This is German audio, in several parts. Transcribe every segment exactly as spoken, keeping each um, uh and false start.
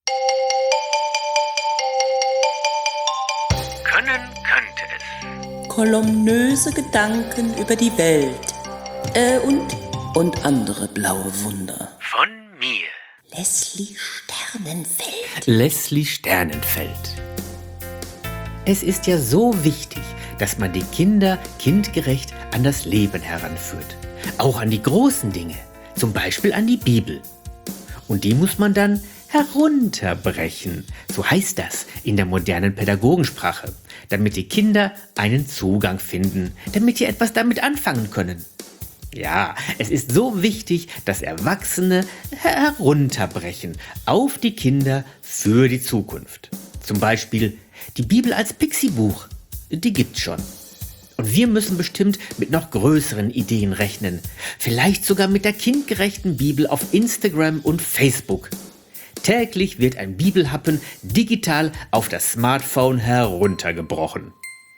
Können könnte es. Kolumnöse Gedanken über die Welt. Äh, und, und andere blaue Wunder. Von mir. Leslie Sternenfeld. Leslie Sternenfeld. Es ist ja so wichtig, dass man die Kinder kindgerecht an das Leben heranführt. Auch an die großen Dinge, zum Beispiel an die Bibel. Und die muss man dann herunterbrechen, so heißt das in der modernen Pädagogensprache, damit die Kinder einen Zugang finden, damit sie etwas damit anfangen können. Ja, es ist so wichtig, dass Erwachsene herunterbrechen auf die Kinder für die Zukunft. Zum Beispiel die Bibel als Pixie-Buch, die gibt's schon. Und wir müssen bestimmt mit noch größeren Ideen rechnen. Vielleicht sogar mit der kindgerechten Bibel auf Instagram und Facebook. Täglich wird ein Bibelhappen digital auf das Smartphone heruntergebrochen.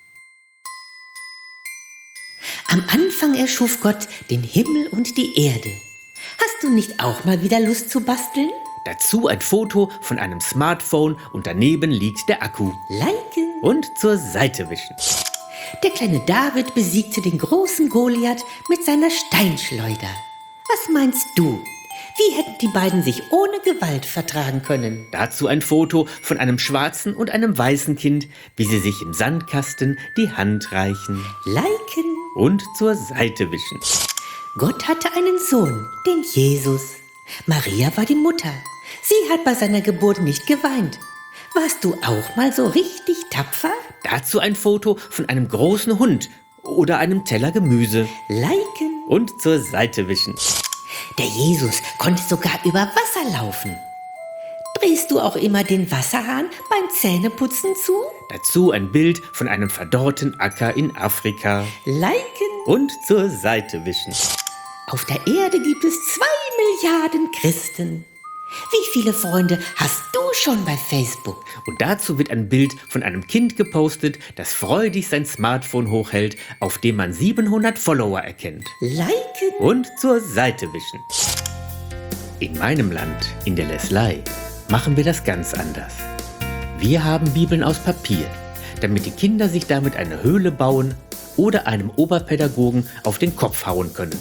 Am Anfang erschuf Gott den Himmel und die Erde. Hast du nicht auch mal wieder Lust zu basteln? Dazu ein Foto von einem Smartphone und daneben liegt der Akku. Liken. Und zur Seite wischen. Der kleine David besiegte den großen Goliath mit seiner Steinschleuder. Was meinst du? Wie hätten die beiden sich ohne Gewalt vertragen können? Dazu ein Foto von einem schwarzen und einem weißen Kind, wie sie sich im Sandkasten die Hand reichen. Liken. Und zur Seite wischen. Gott hatte einen Sohn, den Jesus. Maria war die Mutter. Sie hat bei seiner Geburt nicht geweint. Warst du auch mal so richtig tapfer? Dazu ein Foto von einem großen Hund oder einem Teller Gemüse. Liken. Und zur Seite wischen. Der Jesus konnte sogar über Wasser laufen. Drehst du auch immer den Wasserhahn beim Zähneputzen zu? Dazu ein Bild von einem verdorrten Acker in Afrika. Liken. Und zur Seite wischen. Auf der Erde gibt es zwei Milliarden Christen. Wie viele Freunde hast du schon bei Facebook? Und dazu wird ein Bild von einem Kind gepostet, das freudig sein Smartphone hochhält, auf dem man siebenhundert Follower erkennt. Liken. Und zur Seite wischen. In meinem Land, in der Lesley, machen wir das ganz anders. Wir haben Bibeln aus Papier, damit die Kinder sich damit eine Höhle bauen oder einem Oberpädagogen auf den Kopf hauen können.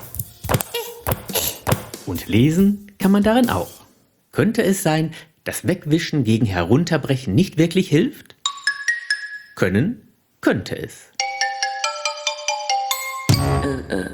Und lesen kann man darin auch. Könnte es sein, dass Wegwischen gegen Herunterbrechen nicht wirklich hilft? Können könnte es. Äh, äh,